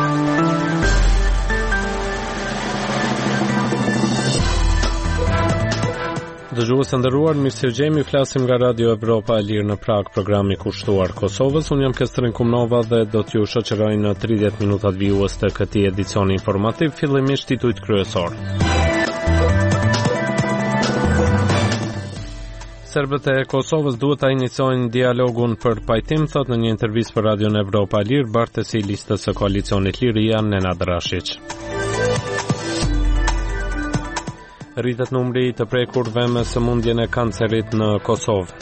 Dëgjues të nderuar, mirësevgjemi, flasim nga Radio Evropa e Lirë në Prag, programi kushtuar Kosovës. Unë jam Kestrin Kumnova dhe do t'ju shoqëroj në 30 minutat vijues të këtij edicioni informativ, fillimisht titujt kryesor. Serbët e Kosovës duhet ta iniciojnë dialogun për pajtim, thot në një intervistë për Radion Evropa e Lirë bartësi i listës së koalicionit Liria, Nenad Rashić. Rritet numri të prekurve me sëmundjen e kancerit në Kosovë.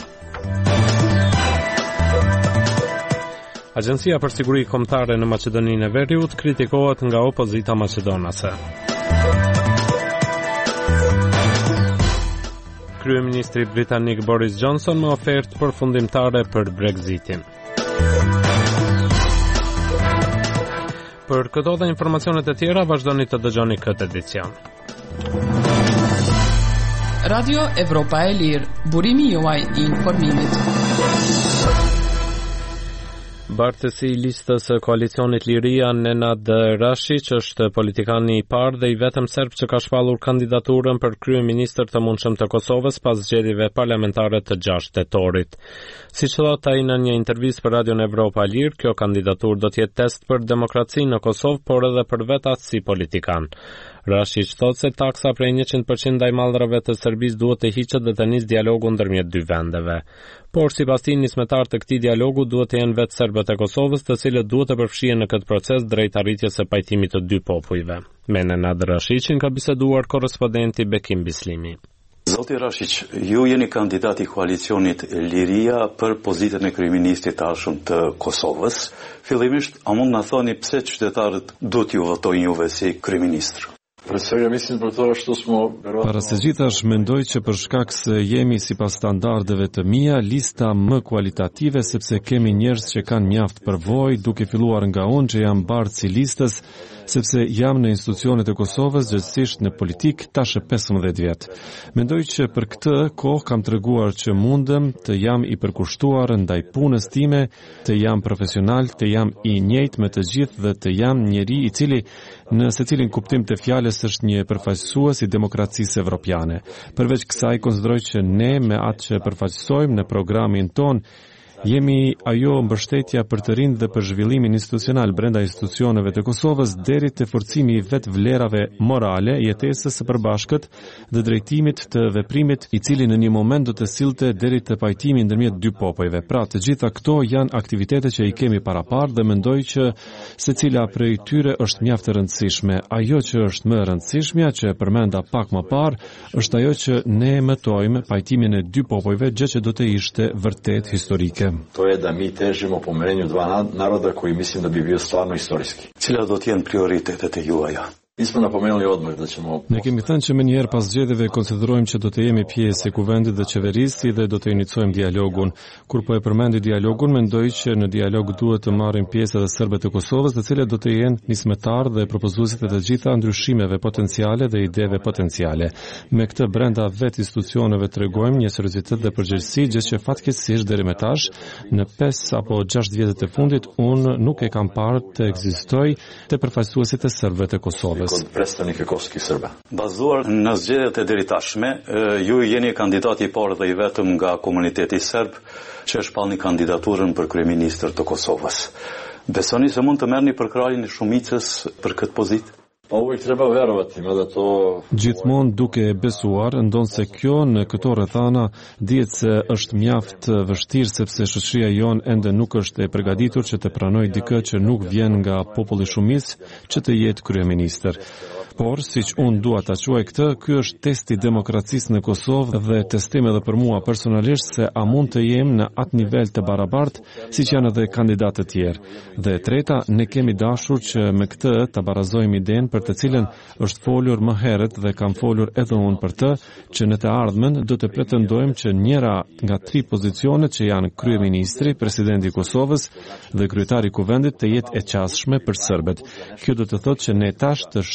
Agjencia për siguri kombëtare në Maqedoninë e Veriut kritikohet nga opozita maqedonase. Kryeministri britanik Boris Johnson me ofertë përfundimtare për Brexitin. Për këto dhe informacionet e tjera vazhdoni të dëgjoni këtë edicion. Radio Evropa e Lirë, burimi juaj i informimit. Bartësi i listës së koalicionit Liria, Nenad Rashić, është politikani i parë dhe i vetëm serb që ka shpallur kandidaturën për kryeministër të mundshëm të Kosovës pas zgjedhjeve parlamentare të 6 tetorit. Siç thot ai në një intervistë për Radion Evropa e Lirë, kjo kandidaturë do të jetë test për demokracinë në Kosovë, por edhe për vetë atë si politikan. Rashić thot se taksa prej 100% ndaj mallrave të Serbisë duhet të hiqet dhe të nisë dialogu ndërmjet dy vendeve. Por sipas tij nismetar të këtij dialogu duhet të jenë vetë serbët e Kosovës, të cilët duhet të përfshihen në këtë proces drejt arritjes së pajtimit të dy popujve. Me Nenad Rashićin ka biseduar korrespondenti Bekim Bislimi. Zoti Rashić, ju jeni kandidat i koalicionit Liria për pozitën e kryeministit të ardhshëm të Kosovës. Fillimisht, a mund na thoni pse qytetarët duhet ju votojnë juve si kryeministër? Para së gjithash, mendoj që për shkak se jemi sipas standardeve të mia, lista më kualitative, sepse kemi njerëz që kanë mjaft përvojë, duke filluar nga unë që jam bardh i listës, sepse jam në institucionet e Kosovës, gjithsesi në politik, tash 15 vjet. Mendoj që për këtë kohë kam treguar që mundem të jam i përkushtuar ndaj punës time, të jam profesional, të jam i njëjtë me të gjithë dhe të jam njeri i cili në secilin kuptim të fjalës është një përfaqësues i demokracisë evropiane. Përveç kësaj, konsideroj që ne me atë që përfaqësojmë në programin ton jemi ajo mbështetja për të rinj dhe për zhvillimin institucional brenda institucioneve të Kosovës deri te forcimi i vet vlerave morale, jetesës së përbashkët dhe drejtimit të veprimit i cili në një moment do të sillte deri te pajtimi ndërmjet dy popujve. Pra, të gjitha këto janë aktivitete që i kemi parapar dhe mendoj që secila prej tyre është mjaft e rëndësishme. Ajo që është më e rëndësishmja, që përmenda pak më parë, është ajo që ne mëtojmë pajtimin e dy popujve, gjë që do të ishte vërtet historike. To je da mi težimo pomirenju dva naroda koji mislim da bi bio stvarno istorijski. Cila do të jenë prioritetet e juaja? Nismo napomenuli odmah da ćemo... Ne kemi thënë që më njëherë pas zgjedhjeve konsiderojmë që do të jemi pjesë e kuvendit dhe qeverisë dhe do të iniciojmë dialogun. Kur po e përmendi dialogun, mendoj që në dialog duhet të marrin pjesë edhe serbët e Kosovës, të cilët do të jenë nismetar dhe propozuesit e të gjitha ndryshimeve potenciale dhe ideve potenciale. Me këtë brenda vetë institucioneve tregojmë një seriozitet dhe përgjegjësi, gjë që fatkeqësisht deri më tash në 5 apo 6 vjetët e fundit unë nuk e kam parë të ekzistojë te përfaqësuesit e serbëve të Kosovës. Kod predstavnika kosovskih Srba. Bazuar në zgjedhjet e deritashme, ju jeni kandidati i parë dhe i vetëm nga komuniteti serb që e shpallni kandidaturën për kryeministër të Kosovës. Besoni se mund të merrni përkrahjen e shumicës për këtë pozitë? Uvijek treba verovati, mada to... Gjithmonë duke besuar, ndonse kjo në këto rrethana dihet se është mjaft vështirë sepse shoqëria jon ende nuk është e përgatitur që të pranojë dikë që nuk vjen nga populli shumicë që të jetë kryeministër. Por, siç unë dua ta quaj këtë, ky është testi demokracisë në Kosovë dhe testim edhe për mua personalisht se a mund të jem në atë nivel të barabartë siç janë edhe kandidatë të tjerë. Dhe e treta, ne kemi dashur që me këtë ta barazojmë idenë për të cilën është folur më herët dhe kam folur edhe unë për të, që në të ardhmen do të pretendojmë që njëra nga 3 pozicionet që janë kryeministri, presidenti i Kosovës dhe kryetari i kuvendit të jetë e qasshme për serbët. Kjo do të thotë që ne tash të shtrojmë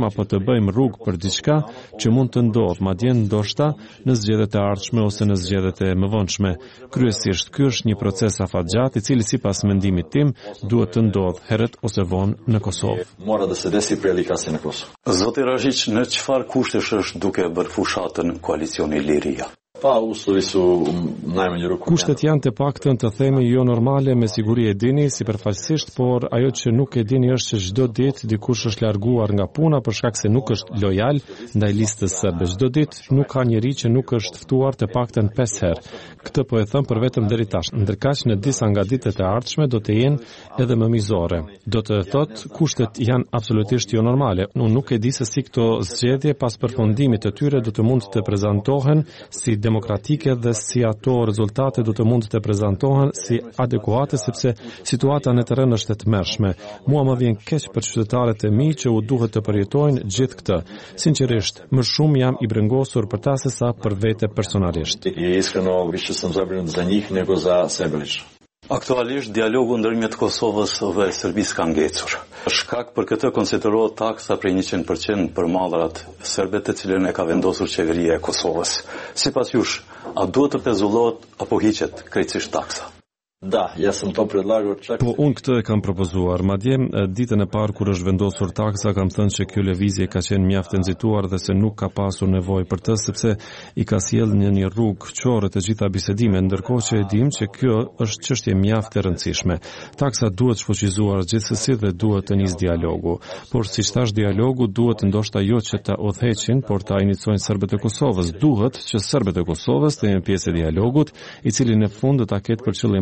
apo të bëjmë rrugë për diçka që mund të ndodhë, madje ndoshta në zgjedhjet e ardhshme ose në zgjedhjet e mëvonshme. Kryesisht ky është një proces afatgjat i cili sipas mendimit tim duhet të ndodhë herët ose vonë në Kosovë. Mora da se desi prije ili kasnije në Kosovë. Zoti Rashić, në çfarë kushtesh është duke bërë fushatën koalicioni Liria? Pa uslovi su najmanju ruku. Kushtet janë të paktën të themi jo normale, me siguri e dini sipërfaqësisht, por ajo që nuk e dini është që çdo ditë dikush është larguar nga puna për shkak se nuk është lojal ndaj listës serbe. Çdo ditë nuk ka njeri që nuk është ftuar të paktën 5 herë. Këtë po e them për vetëm deri tash. Ndërkaq në disa nga ditët e ardhshme do të jenë edhe më mizore. Do të thotë kushtet janë absolutisht jo normale. Unë nuk e di se si këto zgjedhje pas përfundimit të tyre do të mund të prezantohen si demokratike dhe si ato rezultate do të mund të prezantohen si adekuate sepse situata në terren është e tmerrshme. Mua më vjen keq për qytetarët e mi që u duhet të përjetojnë gjithë këtë. Sinqerisht, më shumë jam i brengosur për ta se sa për vete personalisht. Iskreno više sam zabrinut za njih nego za sebe lično. Aktualisht dialogu ndërmjet Kosovës dhe Serbisë ka ngecur. Shkak për këtë konsiderohet taksa prej 100% për mallrat serbe të cilën e ka vendosur qeveria e Kosovës. Sipas jush, a duhet të pezullohet apo hiqet krejtësisht taksa? Da, ja sam to predlagao čak. Po unë këtë e kam propozuar. Madje ditën e parë kur është vendosur taksa kam thënë që kjo lëvizje ka qenë mjaft e nxituar dhe se nuk ka pasur nevojë për të sepse i ka sjellë në një rrugë qore të gjitha bisedimet, ndërkohë që e dim që kjo është çështje mjaft e rëndësishme. Taksa duhet shfuqizuar gjithsesi dhe duhet të nisë dialogu. Por siç thash, dialogu duhet ndoshta jo që ta udhëheqin, por ta inicojnë serbët e Kosovës. Duhet që serbët e Kosovës të jenë pjesë e dialogut, i cili në fund do ta ketë për qëllim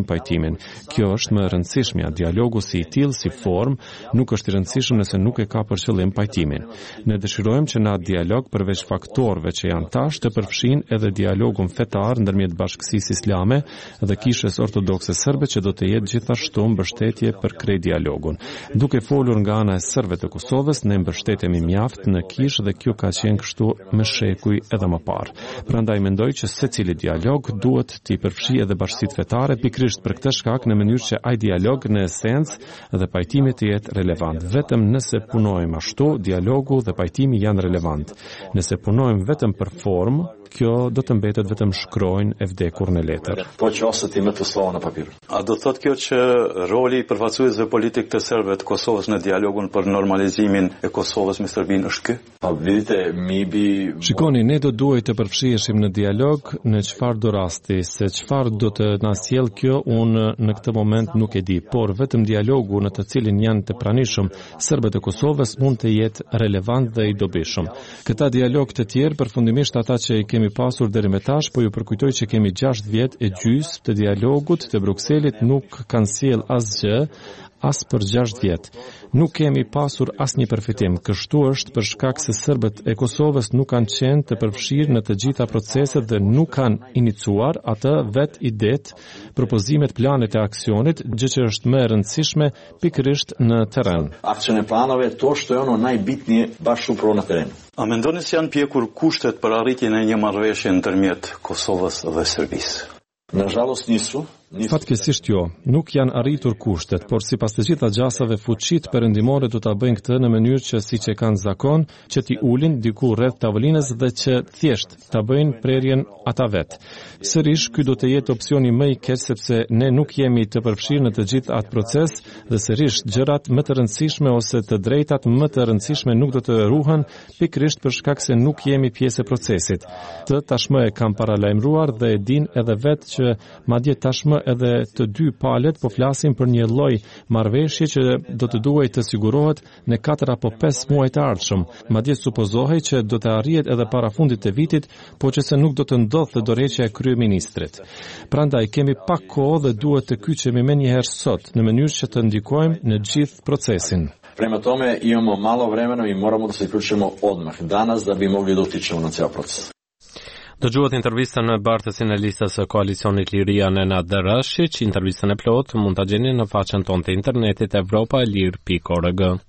Kjo është më e rëndësishmja. Dialogu si i tillë, si formë, nuk është i rëndësishëm nëse nuk e ka për qëllim pajtimin. Ne dëshirojmë që në atë dialog përveç faktorëve që janë tash të përfshin edhe dialogun fetar ndërmjet Bashkësisë Islame dhe Kishës Ortodokse Serbe që do të jetë gjithashtu mbështetje për krejt dialogun. Duke folur nga ana e serbëve të Kosovës, ne mbështetemi mjaft në Kishë dhe kjo ka qenë kështu me shekuj edhe më parë. Prandaj mendoj që secili dialog duhet t'i përfshi edhe bashkësitë fetare pikërisht për këtë shkak në mënyrë që ai dialog në esencë dhe pajtimi të jetë relevant. Vetëm nëse punojmë ashtu, dialogu dhe pajtimi janë relevant. Nëse punojmë vetëm për formë, kjo do të mbetet vetëm shkronjë e vdekur në letër. Po që ostati me të slova në papir. A do thotë kjo që roli i përfaqësuesve politik të serbëve të Kosovës në dialogun për normalizimin e Kosovës me Serbinë është ky? Pa vidite, Shikoni, ne do duhet të përfshiheshim në dialog në çfarë do rasti, se çfarë do të na sjellë kjo unë në këtë moment nuk e di, por vetëm dialogu në të cilin janë të pranishëm serbët e Kosovës mund të jetë relevant dhe i dobishëm. Këta dialog të tjerë përfundimisht ata që i kemi pasur deri më tash, po ju përkujtoj që kemi 6 vjet e gjysmë të dialogut të Brukselit nuk kanë sjell asgjë as për 6 vjet. Nuk kemi pasur asnjë përfitim. Kështu është për shkak se serbët e Kosovës nuk kanë qenë të përfshirë në të gjitha proceset dhe nuk kanë iniciuar atë vet idet, propozimet, planet e aksionit, gjë që është më e rëndësishme pikërisht në terren. Akcione planove, to što je ono najbitnije baš upravo na terenu. A mendoni se janë pjekur kushtet për arritjen e një marrëveshje ndërmjet Kosovës dhe Serbisë? Nažalost nisu. Fatkeqësisht jo, nuk janë arritur kushtet, por sipas të gjitha gjasave fuqitë perëndimore do ta bëjnë këtë në mënyrë që siç e kanë zakon, që t'i ulin diku rreth tavolinës dhe që thjesht ta bëjnë prerjen ata vet. Sërish, ky do të jetë opsioni më i keq sepse ne nuk jemi të përfshirë në të gjithë atë proces dhe sërish gjërat më të rëndësishme ose të drejtat më të rëndësishme nuk do të ruhen pikërisht për shkak se nuk jemi pjesë e procesit. Të tashmë e kam paralajmëruar dhe e din edhe vet që madje tashmë edhe të dy palët po flasim për një lloj marrëveshje që do të duhet të sigurohet në 4 apo 5 muaj të ardhshëm. Madje supozohej që do të arrihet edhe para fundit të vitit, po që se nuk do të ndodhte dorëheqja e kryeministrit. Prandaj kemi pak kohë dhe duhet të kyçemi menjëherë sot në mënyrë që të ndikojmë në gjithë procesin. Prema tome imamo malo vremena i moramo da se uključimo odmah danas da bi mogli da utičemo na ceo proces. Dëgjuat intervistën në bartësin e listës së koalicionit Liria Nenad Rashić. Intervistën e plot mund ta gjeni në faqen tonë të internetit evropaelir.org.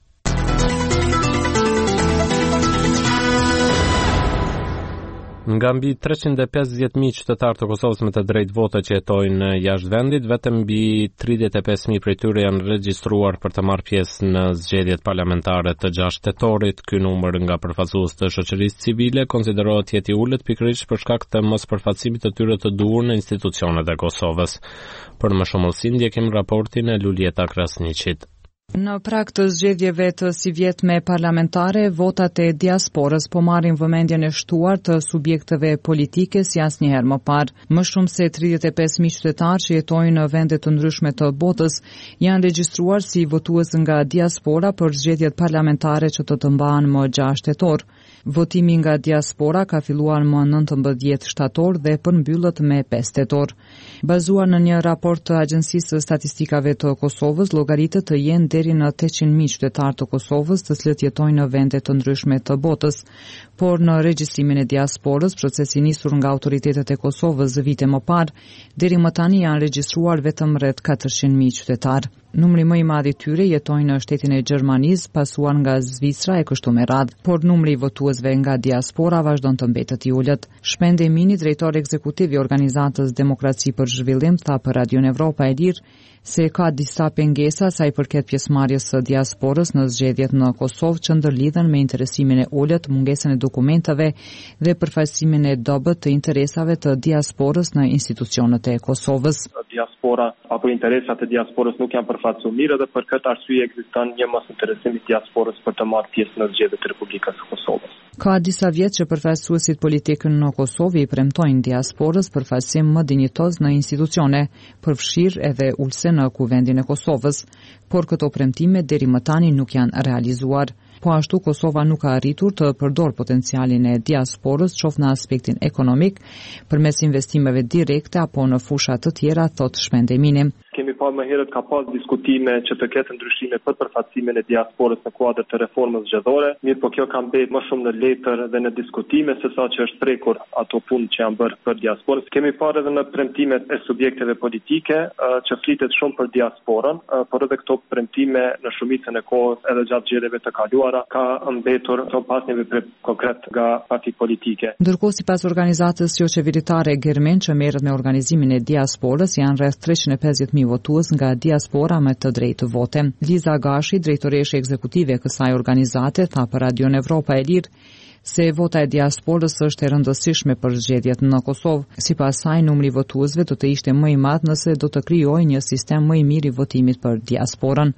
Nga mbi 350.000 qytetarë të Kosovës me të drejtë vote që jetojnë jashtë vendit, vetëm mbi 35.000 prej tyre janë regjistruar për të marrë pjesë në zgjedhjet parlamentare të 6 tetorit. Ky numër nga përfaqësues të shoqërisë civile konsiderohet jetë i ulët pikërisht për shkak të mospërfaqësimit të tyre të duhur në institucionet e Kosovës. Për më shumë ullësi ndjekim raportin e Lulieta Krasniqit. Në prag të zgjedhjeve të si vjetme parlamentare, votat e diasporës po marrin vëmendjen e shtuar të subjekteve politike si asnjëherë më parë. Më shumë se 35.000 qytetarë që jetojnë në vende të ndryshme të botës janë regjistruar si votues nga diaspora për zgjedhjet parlamentare që të mbahen më 6 tetor. Votimi nga diaspora ka filluar më 19 shtator dhe përmbyllët me 5 tetor. Bazuar në një raport të Agjencisë së Statistikave të Kosovës, llogaritë të jenë deri në 800.000 qytetarë të Kosovës të cilët jetojnë në vende të ndryshme të botës, por në regjistrimin e diasporës, procesi nisur nga autoritetet e Kosovës vite më parë, deri më tani janë regjistruar vetëm rreth 400.000 qytetarë. Numri më i madh i tyre jetojnë në shtetin e Gjermanisë, pasuar nga Zvicra e kështu me radhë, por numri i votuesve nga diaspora vazhdon të mbetet i ulët. Shpend Emini, drejtori ekzekutiv i organizatës Demokraci për Zhvillim, tha për Radion Evropa e Lirë se ka disa pengesa sa i përket pjesëmarrjes së diasporës në zgjedhjet në Kosovë që ndërlidhen me interesimin e ulët, mungesën e dokumentave dhe përfaqësimin e dobët të interesave të diasporës në institucionet e Kosovës. Diaspora apo interesat e diasporës nuk janë përfaqësuar mirë dhe për këtë arsye ekziston një mosinteresim i diasporës për të marrë pjesë në zgjedhjet e Republikës së Kosovës. Ka disa vjet që përfaqësuesit politikë në Kosovë i premtojnë diasporës përfaqësim më dinjitoz në institucione, përfshirë edhe ulse në Kuvendin e Kosovës, por këto premtime deri më tani nuk janë realizuar. Po ashtu Kosova nuk ka arritur të përdor potencialin e diasporës, qoftë në aspektin ekonomik, përmes investimeve direkte apo në fusha të tjera, thot Shpend Emini. Kemi parë më herët ka pas diskutime që të ketë ndryshime për përfaqësimin e diasporës në kuadër të reformës zgjedhore, mirë po kjo ka mbetur më shumë në letër dhe në diskutime sesa që është prekur ato punë që janë bërë për diasporën. Kemi parë edhe në premtimet e subjekteve politike që flitet shumë për diasporën, por edhe këto premtime në shumicën e kohës edhe gjatë zgjedhjeve të kaluara ka mbetur pas një veprim konkret nga partit politike. Ndërkohë sipas organizatës jo qeveritare Germen që merret me organizimin e diasporës janë rreth 350.000 votues nga diaspora me të drejtë vote. Liza Gashi, drejtoreshe ekzekutive e kësaj organizate, tha për Radion Evropa e Lirë se vota e diasporës është e rëndësishme për zgjedhjet në Kosovë. Sipas saj, numri i votuesve do të ishte më i madh nëse do të krijojë një sistem më i mirë i votimit për diasporën.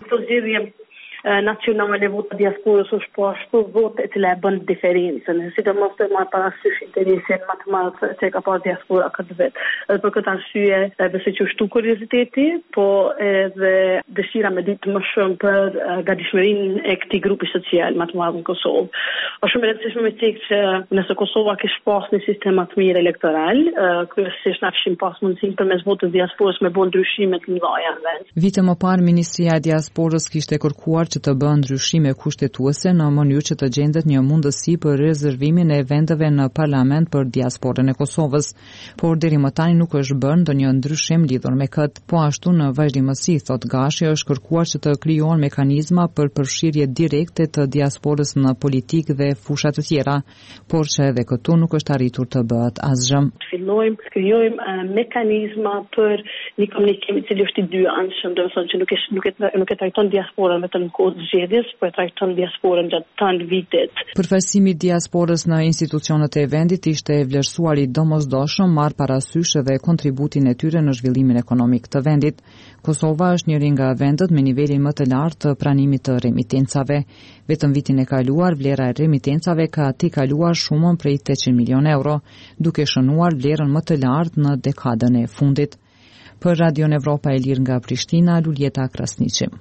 Nacionale vota diasporës është po ashtu vote e cila e bën diferencën, sidomos të marrë parasysh interesin më të madh që ka pas diaspora këtë vit. Edhe për këtë arsye besoj që shtu kurioziteti, po edhe dëshira me ditë më shumë për gatishmërinë e këtij grupi social më të madh në Kosovë. Është shumë e rëndësishme me thënë që nëse Kosova kishte pas një sistem më të mirë elektoral, kryesisht na kishin pas mundësinë përmes votës diasporës me bën ndryshime të mëdha në vend. Vite më parë Ministria e Diasporës kishte kërkuar që të bën ndryshime kushtetuese në mënyrë që të gjendet një mundësi për rezervimin e vendeve në parlament për diasporën e Kosovës, por deri më tani nuk është bërë ndonjë ndryshim lidhur me këtë. Po ashtu në vazhdimësi, thot Gashi, është kërkuar që të krijohen mekanizma për përfshirje direkte të diasporës në politikë dhe fusha të tjera, por që edhe këtu nuk është arritur të bëhet asgjë. Fillojmë të krijojmë mekanizma për një komunikim i cili është i dyanshëm, do të thonë që nuk e trajton diasporën vetëm në kohë të zgjedhjes, por e trajton diasporën gjatë të vitit. Përfaqësimi i diasporës në institucionet e vendit ishte e vlerësuar i domosdoshëm, marr parasysh edhe kontributin e tyre në zhvillimin ekonomik të vendit. Kosova është njëri nga vendet me nivelin më të lartë të pranimit të remitencave. Vetëm vitin e kaluar, vlera e remitencave ka tejkaluar shumën prej 800 milion euro, duke shënuar vlerën më të lartë në dekadën e fundit. Për Radion Evropa e Lirë nga Prishtina, Lulieta Krasniqi.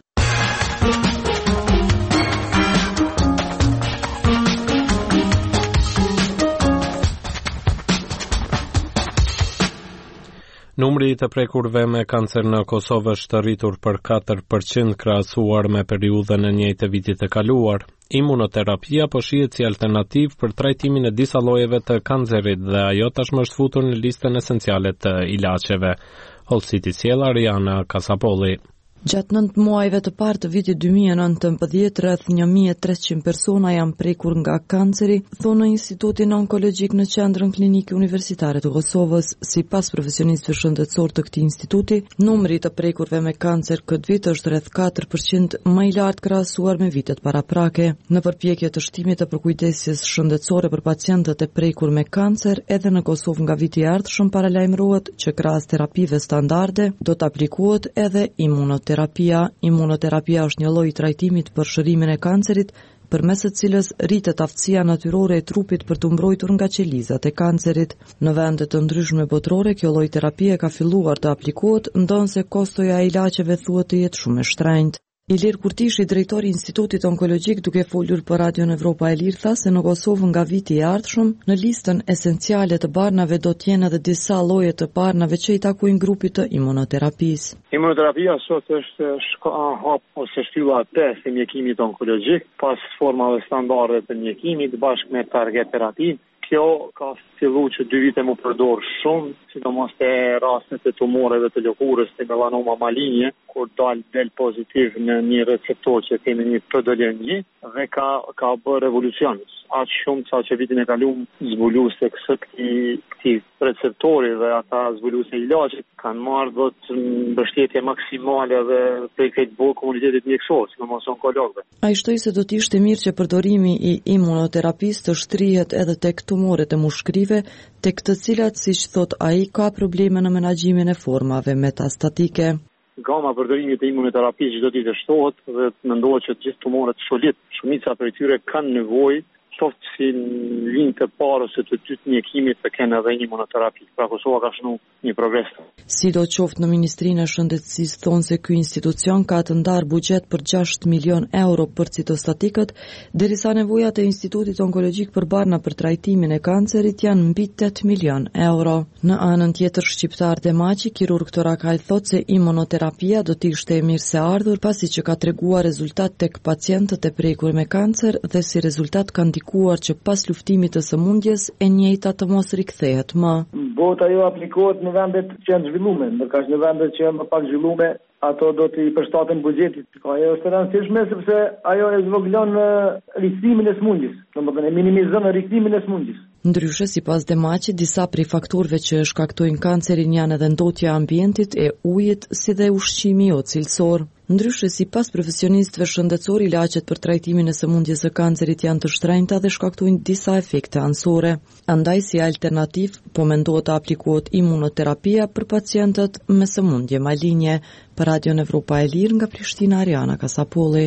Numri i të prekurve me kancer në Kosovë është rritur për 4% krahasuar me periudhën e njëjtë të vitit të kaluar. Imunoterapia po shihet si alternativë për trajtimin e disa llojeve të kancerit dhe ajo tashmë është futur në listën esenciale të ilaçeve. Hollësiti sjell Ariana Kasapolli. Gjatë 9 muajve të parë të vitit 2019, rreth 1300 persona janë prekur nga kanceri, thonë Institutin Onkologjik në Qendrën Klinike Universitare të Kosovës. Sipas profesionistëve shëndetësor të këtij instituti, numri të prekurve me kancer këtë vit është rreth 4% më i lartë krahasuar me vitet paraprake. Në përpjekje të shtimit të përkujdesjes shëndetësore për pacientët e prekur me kancer, edhe në Kosovë nga viti i ardhshëm paralajmërohet që krahas terapive standarde do të aplikohet edhe imunoterapia. Imunoterapia është një lloj trajtimit për shërimin e kancerit, përmes së cilës rritet aftësia natyrore e trupit për të mbrojtur nga qelizat e kancerit. Në vende të ndryshme botërore, kjo lloj terapie ka filluar të aplikohet, ndonse kostoja e ilaçeve thuhet të jetë shumë e shtrenjtë. Ilir Kurtishi, drejtori i Institutit Onkologjik, duke folur për Radion Evropa e Lirë, tha se në Kosovë nga viti i ardhshëm, në listën esenciale të barnave do të jenë edhe disa lloje të barnave që i takojnë grupit të imunoterapisë. Imunoterapia sot është hap ose shtylla e pesë e mjekimit onkologjik, pas formave standarde të mjekimit bashkë me target terapi. Kjo ka fillu që 2 vite më përdor shumë, sidomos te rastet e tumoreve të lëkurës, te melanoma malinje, kur del pozitiv në një receptor që kemi një PDL1 dhe ka bërë revolucion. Aq shumë sa që vitin e kaluar zbulues tek këtij receptori dhe ata zbulues e ilaçit kanë marrë do të mbështetje maksimale dhe prej këtë komunitetit mjekësor, sidomos onkologëve. Ai shtoi se do të ishte mirë që përdorimi i imunoterapisë të shtrihet edhe tek tumoret e mushkërive, tek të cilat, siç thot ai, ka probleme në menaxhimin e formave metastatike. Gama përdorimit të imunoterapisë çdo ditë shtohet dhe mendohet që të gjithë tumorët solid, shumica prej tyre kanë nevojë qoftë si në linjë të parë ose të dytë mjekimit të kenë edhe një imunoterapi. Pra Kosova ka shënuar një progres. Sidoqoftë në Ministrinë e Shëndetësisë thonë se ky institucion ka të ndarë buxhet për 6 milion euro për citostatikët, derisa nevojat e Institutit Onkologjik për barna për trajtimin e kancerit janë mbi 8 milion euro. Në anën tjetër, shqiptar Demaçi, kirurg torakal, thotë se imunoterapia do të ishte e mirëseardhur pasi që ka treguar rezultat tek pacientët e prekur me kancer dhe si rezultat ka ndikuar që pas luftimit të sëmundjes e njëjta të mos rikthehet më. Bota jo aplikohet në vendet që janë zhvilluar, ndërkaq në vendet që janë më pak zhvilluar, ato do t'i përshtaten buxhetit. Ajo është e rëndësishme sepse ajo e zvoglon rikthimin e sëmundjes, domethënë e minimizon rikthimin e sëmundjes. Ndryshe, sipas Demaçit, disa prej faktorëve që shkaktojnë kancerin janë edhe ndotja e ambientit, e ujit, si dhe ushqimi jo cilësor. Ndryshe, sipas profesionistëve shëndetësor, ilaçet për trajtimin e sëmundjes së kancerit janë të shtrenjta dhe shkaktojnë disa efekte anësore. Andaj, si alternativë, po mendohet të aplikohet imunoterapia për pacientët me sëmundje malinje. Për Radion Evropa e Lirë, nga Prishtina, Ariana Kasapolli.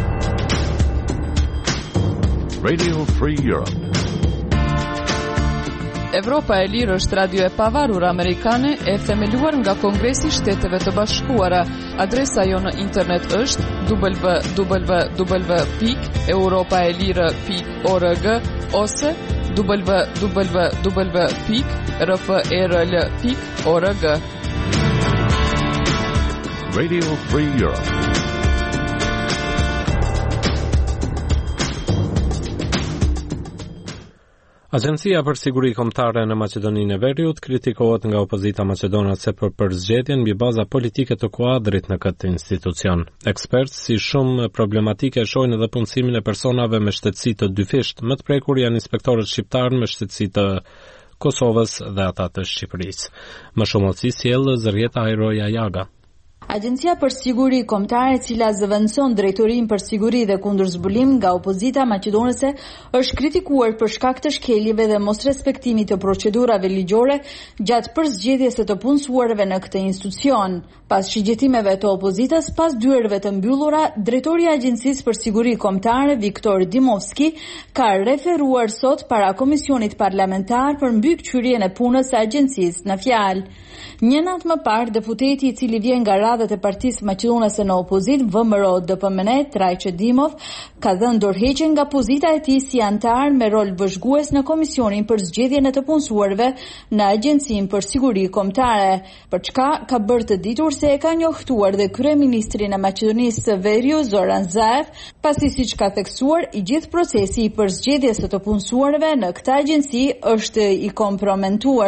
Radio Free Europe. Evropa e Lirë është radio e pavarur amerikane e themeluar nga Kongresi i Shteteve të Bashkuara. Adresa jo në internet është www.europaelire.org ose www.rfrl.org. Radio Free Europe. Agjencia për Siguri Kombëtare në Maqedoninë e Veriut kritikohet nga opozita maqedonase për përzgjedhjen mbi baza politike të kuadrit në këtë institucion. Ekspertë si shumë problematike shohin edhe punësimin e personave me shtetësi të dyfisht. Më të prekur janë inspektorët shqiptar me shtetësi të Kosovës dhe ata të Shqipërisë. Më shumë si sjell Zërjeta Ajroja Jaga. Agencia për Siguri Kombëtare, e cila zëvendëson drejtorinë për siguri dhe kundërzbulim nga opozita maqedonase, është kritikuar për shkak të shkeljeve dhe mos respektimit të procedurave ligjore gjatë përzgjedhjes së të punësuarve në këtë institucion. Pas shigjetimeve të opozitës, pas dyerve të mbyllura, drejtori i Agjencisë për Siguri Kombëtare, Viktor Dimovski, ka referuar sot para Komisionit Parlamentar për mbikëqyrjen e punës së agjencisë në fjalë. Një natë më parë, deputeti i cili vjen nga radhët e Partisë Maqedonase në opozit, VMRO DPMN, Trajçe Dimov, ka dhënë dorëheqjen nga pozita e tij si antar me rol vëzhgues në Komisionin për zgjedhjen e të punësuarve në Agjencinë për Siguri Kombëtare, për çka ka bërë të ditur se e ka njohtuar dhe kryeministrin e Maqedonisë së Veriut Zoran Zaev, pasi siç ka theksuar, i gjithë procesi i përzgjedhjes së të punësuarve në këtë agjenci është i komprometuar.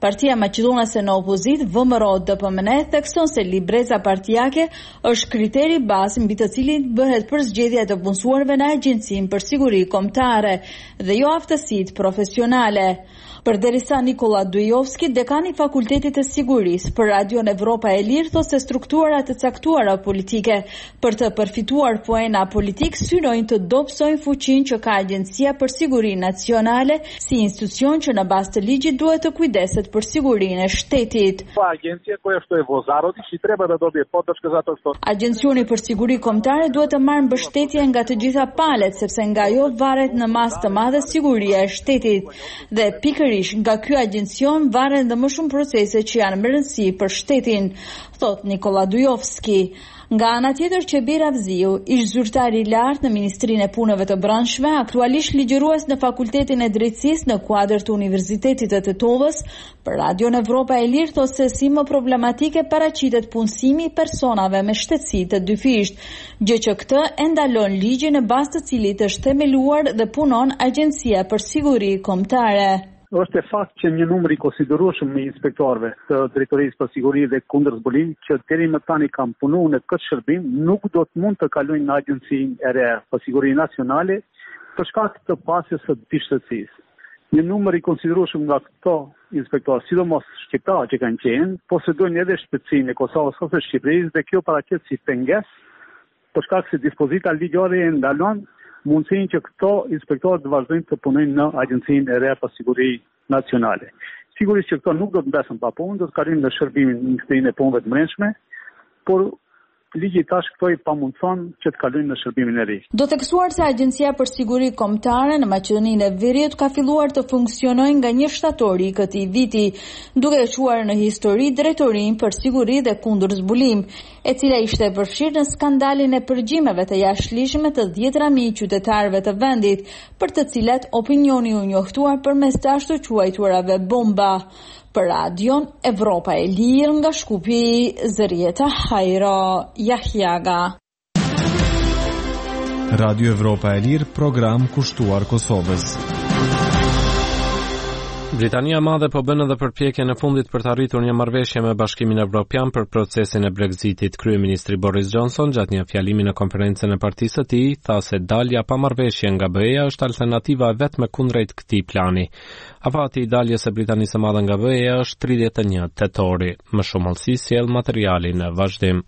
Partia Maqedonase në opozit, VMRO-DPMN, thekson se libreza partijake është kriteri bazë mbi të cilin bëhet përzgjedhja e të punësuarve në Agjencinë për Siguri Kombëtare dhe jo aftësitë profesionale. Përderisa Nikola Dujovski, dekani i Fakultetit të Sigurisë për Radion Evropa e Lirë, thotë se strukturat të caktuara politike për të përfituar poena politik synojnë të dobësojnë fuqinë që ka Agjencia për Siguri Nacionale si institucion që në bazë të ligjit duhet të kujdeset për sigurinë e shtetit. Agencija koja što je vozarodić i treba da dobije podršku zato što Agjencioni për Siguri Kombëtare duhet të marrë mbështetje nga të gjitha palët sepse nga ajo varet në masë të madhe siguria e shtetit dhe pikërisht nga ky agjencion varen dhe më shumë procese që janë më rëndësi për shtetin, thot Nikola Dujovski. Nga ana tjetër, Qebir Avziu, ish zyrtar i lartë në Ministrinë e Punëve të Brendshme, aktualisht ligjërues në Fakultetin e Drejtësisë në kuadër të Universitetit të Tetovës, për Radion Evropa e Lirë thotë se si më problematike paraqitet punësimi i personave me shtetësi të dyfisht, gjë që këtë e ndalon ligjin në bazë të cilit është themeluar dhe punon Agjencia për Siguri Kombëtare. Është e fakt që një numër i konsiderueshëm i inspektorëve të Drejtorisë për Siguri dhe Kundërzbulim që deri më tani kanë punuar në këtë shërbim nuk do të mund të kalojnë në Agjencinë e re për Siguri Nacionale për shkak të pasjes së dishtësisë. Një numër i konsiderueshëm nga këto inspektorë, sidomos shqiptarë që kanë qenë, posedojnë edhe shpejtësinë e Kosovës ose Shqipërisë dhe kjo paraqet si pengesë për shkak se dispozita ligjore e ndalon mundësinë që këto inspektorë të vazhdojnë të punojnë në Agjencinë e re për Siguri Nacionale. Sigurisht që këto nuk do të mbesen pa punë, do të kalojnë në shërbimin në Ministrinë e Punëve të Brendshme, por ligji tash këto i pamundson që të kalojnë në shërbimin e ri. Do theksuar se Agjencia për Siguri Kombëtare në Maqedoninë e Veriut ka filluar të funksionojë nga 1 shtatori i këtij viti, duke e çuar në histori Drejtorinë për Siguri dhe Kundërzbulim, e cila ishte përfshirë në skandalin e përgjimeve të jashtëligjshme të 10.000 qytetarëve të vendit, për të cilat opinioni u njohtuar përmes të ashtu quajturave bomba. Për Radion Evropa e Lirë nga Shkupi, Zërieta Hajro Jahjaga. Radio Evropa e Lirë, program kushtuar Kosovës. Britania e Madhe po bën edhe përpjekje në fundit për të arritur një marrëveshje me Bashkimin Evropian për procesin e Brexitit. Kryeministri Boris Johnson, gjatë një fjalimi në konferencën e partisë së tij, tha se dalja pa marrëveshje nga BE-ja është alternativa e vetme kundrejt këtij plani. Afati i daljes së Britanisë së Madhe nga BE-ja është 31 tetori. Më shumë hollësi sjell materiali në vazhdim.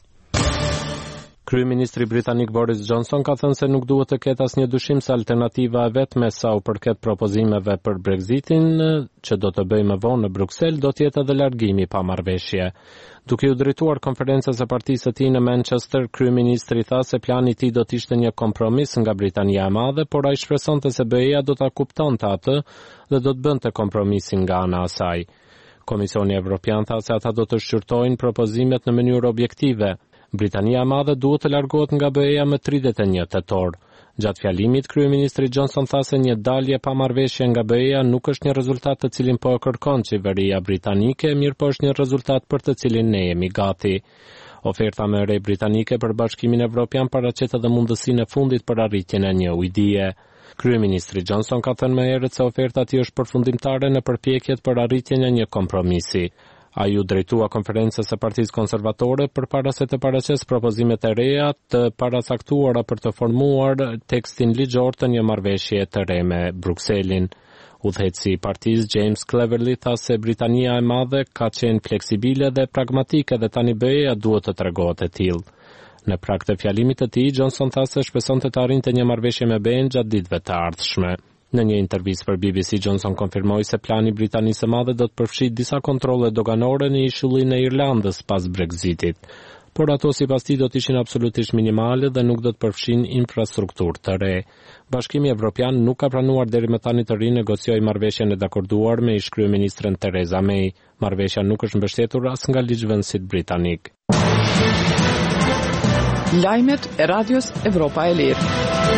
Kryeministri britanik Boris Johnson ka thënë se nuk duhet të ketë asnjë dyshim se alternativa e vetme sa u përket propozimeve për Brexitin që do të bëjë më vonë në Bruksel do të jetë edhe largimi pa marrëveshje. Duke u drejtuar konferencës së partisë së tij në Manchester, kryeministri tha se plani i tij do të ishte një kompromis nga Britania e Madhe, por ai shpresonte se BE-ja do ta kuptonte atë dhe do të bënte kompromisin nga ana e saj. Komisioni Evropian tha se ata do të shqyrtojnë propozimet në mënyrë objektive. Britania e Madhe duhet të largohet nga BE-ja më 31 tetor. Gjatë fjalimit, kryeministri Johnson tha se një dalje pa marrëveshje nga BE-ja nuk është një rezultat të cilin po e kërkon qeveria britanike, mirë po është një rezultat për të cilin ne jemi gati. Oferta më e re britanike për Bashkimin Evropian paraqet edhe mundësinë e fundit për arritjen e një ujdeje. Kryeministri Johnson ka thënë më herët se oferta e tij është përfundimtare në përpjekjet për arritjen e një kompromisi. Ai u drejtua konferencës së Partisë Konservatore përpara se të paraqesë propozimet e reja të paracaktuara për të formuar tekstin ligjor të një marrëveshje të re me Brukselin. Udhëheqësi i partisë James Cleverly tha se Britania e Madhe ka qenë fleksibile dhe pragmatike dhe tani BE-ja duhet të tregohet e tillë. Në prag të fjalimit të tij, Johnson tha se shpresonte të arrinte një marrëveshje me BE-n gjatë ditëve të ardhshme. Në një intervistë për BBC, Johnson konfirmoi se plani i Britanisë së Madhe do të përfshijë disa kontrolle doganore në ishullin e Irlandës pas Brexitit, por ato sipas tij do të ishin absolutisht minimale dhe nuk do të përfshin infrastrukturë të re. Bashkimi Evropian nuk ka pranuar deri më tani të rinegociojë marrëveshjen e dakorduar me ish-kryeministren Theresa May. Marrëveshja nuk është mbështetur as nga ligjvënësit britanik. Lajmet e Radios Evropa e Lirë.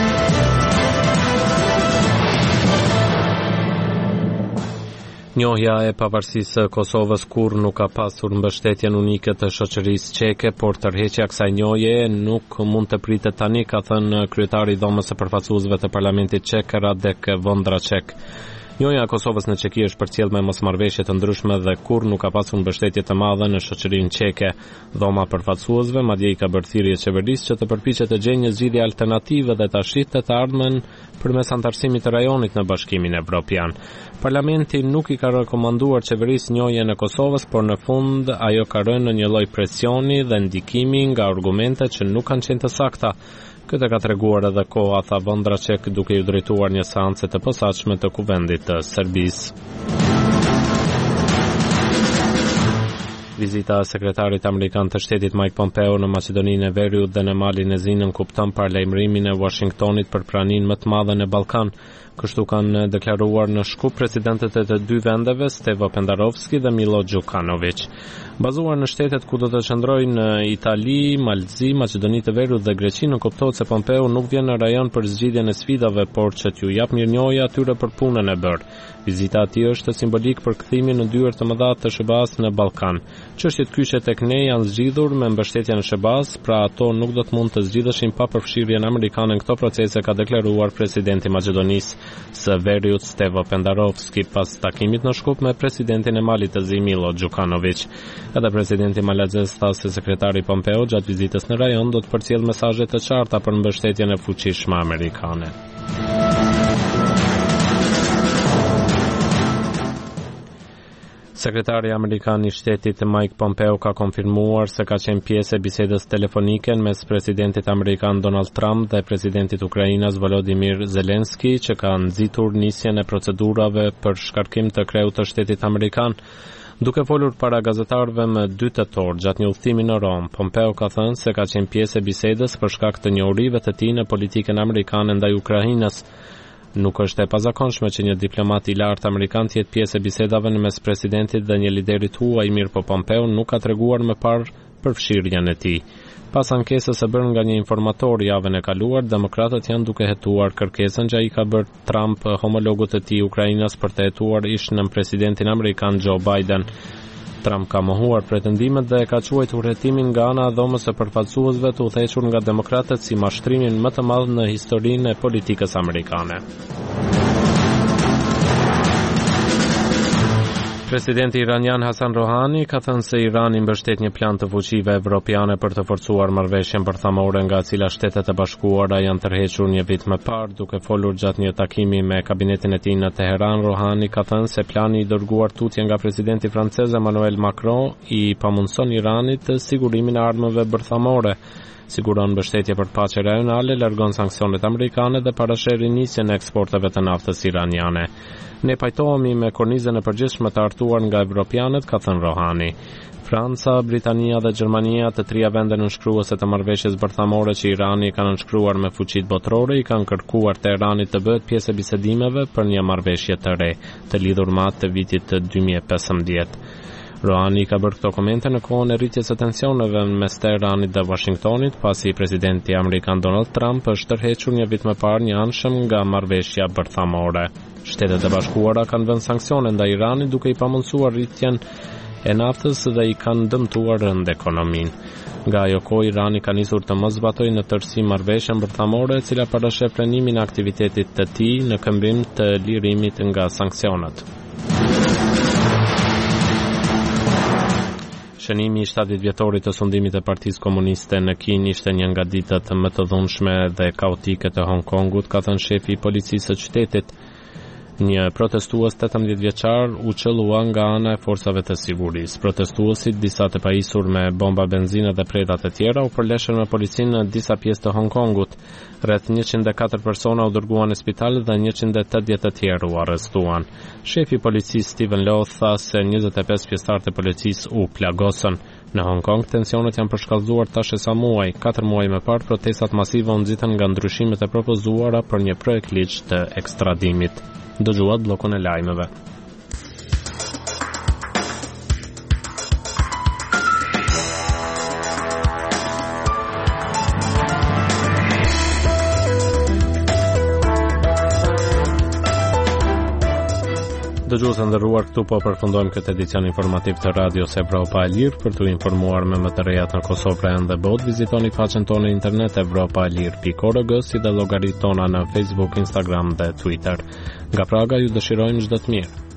Njohja e pavarësisë së Kosovës kurrë nuk ka pasur mbështetjen unike të shoqërisë çeke, por tërheqja e kësaj njohjeje nuk mund të pritet tani, ka thënë kryetari i Dhomës së Përfaqësuesve të Parlamentit çek Radek Vondraçek. Njoja e Kosovës në Çeki është përcjell me mosmarrëveshje të ndryshme dhe kurrë nuk ka pasur mbështetje të madhe në shoqërinë çeke. Dhoma përfaqësuesve madje i ka bërë thirrje qeverisë që të përpiqet të gjejë një zgjidhje alternative dhe ta shitte të ardhmen përmes antarësimit të rajonit në Bashkimin Evropian. Parlamenti nuk i ka rekomanduar qeverisë njohjen e Kosovës, por në fund ajo ka rënë në një lloj presioni dhe ndikimi nga argumentet që nuk kanë qenë të sakta. Këtë ka treguar edhe koha, tha Vondracek, duke ju drejtuar një seance të posaçme të kuvendit të Serbisë. Vizita e sekretarit amerikan të shtetit Mike Pompeo në Maqedoninë e Veriut dhe në Malin e Zi nënkupton paralajmërimin e Washingtonit për praninë më të madhe në Ballkan. Kështu kanë deklaruar në Shkup presidentët e të dy vendeve, Stevo Pendarovski dhe Milo Đukanović. Bazuar në shtetet ku do të qëndrojnë në Itali, Malzi, Maqedoni të Veriut dhe Greqi, nënkuptohet se Pompeo nuk vjen në rajon për zgjidhjen e sfidave, por që t'ju jap mirënjohje atyre për punën e bërë. Vizita e tij është simbolik për kthimin në dyert të mëdha të SBA-s në Ballkan. Çështjet kyçe tek ne janë zgjidhur me mbështetjen e SBA-s, pra ato nuk do të mund të zgjidheshin pa përfshirjen amerikane në këto procese, ka deklaruar presidenti i Maqedonisë së Veriut Stevo Pendarovski pas takimit në Shkup me presidentin e Malit të Zi Milo Đukanović. Edhe presidenti malazez tha se sekretari Pompeo gjatë vizitës në rajon do të përcjellë mesazhe të qarta për mbështetjen e fuqishme amerikane. Sekretari amerikan i shtetit Mike Pompeo ka konfirmuar se ka qenë pjesë e bisedës telefonike mes presidentit amerikan Donald Trump dhe presidentit Ukrainas Volodymyr Zelensky, që ka nxitur nisjen e procedurave për shkarkim të kreut të shtetit amerikan. Duke folur para gazetarëve më 2 tetor gjatë një udhëtimi në Rom, Pompeo ka thënë se ka qenë pjesë e bisedës për shkak të njohurive të tij në politikën amerikane ndaj Ukrainës. Nuk është e pazakonshme që një diplomat i lartë amerikan të jetë pjesë e bisedave në mes presidentit dhe një liderit huaj, mirë po Pompeo nuk ka treguar më parë përfshirjen e tij. Pas ankesës së bërë nga një informator javën e kaluar, demokratët janë duke hetuar kërkesën që ai ka bërë Trump homologut të tij Ukrainës për të hetuar ish në presidentin amerikan Joe Biden. Trump ka mohuar pretendimet dhe ka quajtur hetimin nga ana e dhomës së përfaqësuesve të udhëhequr nga demokratët si mashtrimin më të madh në historinë e politikës amerikane. Presidenti iranian Hasan Rohani ka thënë se Irani mbështet një plan të fuqive evropiane për të forcuar marrëveshjen bërthamore nga cila Shtetet e Bashkuara janë tërhequr një vit më parë. Duke folur gjatë një takimi me kabinetin e tij në Teheran, Rohani ka thënë se plani i dërguar tutje nga presidenti francez Emmanuel Macron i pamundson Iranit të sigurimin e armëve bërthamore. Siguron mbështetje për paqe rajonale, largon sanksionet amerikane dhe parasheh rinisjen e eksporteve të naftës iraniane. Ne pajtohemi me kornizën e përgjithshme të artuar nga evropianët, ka thënë Rohani. Franca, Britania dhe Gjermania, të trija vende nënshkruese të marrëveshjes bërthamore që Irani ka nënshkruar me fuqitë botërore, i kanë kërkuar Teheranit të bëhet pjesë e bisedimeve për një marrëveshje të re, të lidhur me atë të vitit të 2015. Rohani ka bërë këto komente në kohën e rritjes së tensioneve mes Teheranit dhe Washingtonit, pasi presidenti amerikan Donald Trump është tërhequr një vit më parë një anshëm nga marrëveshja bërthamore. Shtetet e Bashkuara kanë vënë sanksione ndaj Iranit duke i pamundsuar rritjen e naftës dhe i kanë dëmtuar rënd ekonominë. Nga ajo kohë Irani ka nisur të mos zbatojë në tërësi marrëveshjen bërthamore, e cila parasheh frenimin e aktivitetit të tij në këmbim të lirimit nga sanksionet. Shënimi i 70 vjetorit të sundimit të Partisë Komuniste në Kinë ishte një nga ditët më të dhunshme dhe kaotike të Hong Kongut, ka thënë shefi i policisë së qytetit. Një protestues 18 vjeçar u qellua nga ana e forcave të sigurisë. Protestuesit, disa të pajisur me bomba benzine dhe predat e tjera, u përleshën me policinë në disa pjesë të Hong Kongut. Rreth 104 persona u dërguan në spital dhe 180 të tjerë u arrestuan. Shefi i policisë Steven Law tha se 25 pjesëtarë të policisë u plagosën. Në Hong Kong, tensionet janë përshkallëzuar tash e sa muaj. 4 muaj më parë, protestat masive u nxitën nga ndryshimet e propozuara për një projekt ligj të ekstradimit. Dëgjuat bllokun e lajmeve. Dëgjues të nderuar, këtu po përfundojmë këtë edicion informativ të Radios Evropa e Lirë. Për t'u informuar me më të rejat në Kosovë dhe botë, vizitoni faqen tonë në internet evropaelir.org, si dhe llogaritë tona në Facebook, Instagram dhe Twitter. Nga Praga ju dëshirojmë çdo të mirë.